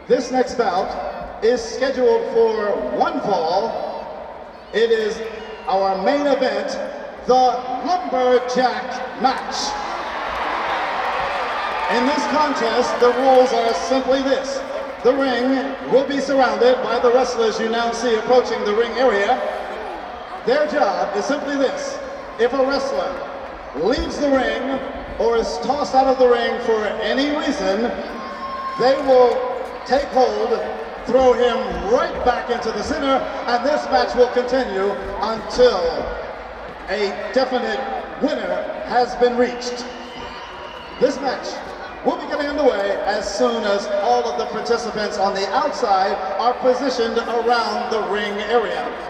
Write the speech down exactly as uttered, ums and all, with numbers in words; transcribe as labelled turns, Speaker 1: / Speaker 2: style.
Speaker 1: This next bout is scheduled for one fall. It is our main event, the Lumberjack match. In this contest, the rules are simply this. The ring will be surrounded by the wrestlers you now see approaching the ring area. Their job is simply this. If a wrestler leaves the ring or is tossed out of the ring for any reason, they will take hold, throw him right back into the center, and this match will continue until a definite winner has been reached. This match will be getting underway as soon as all of the participants on the outside are positioned around the ring area.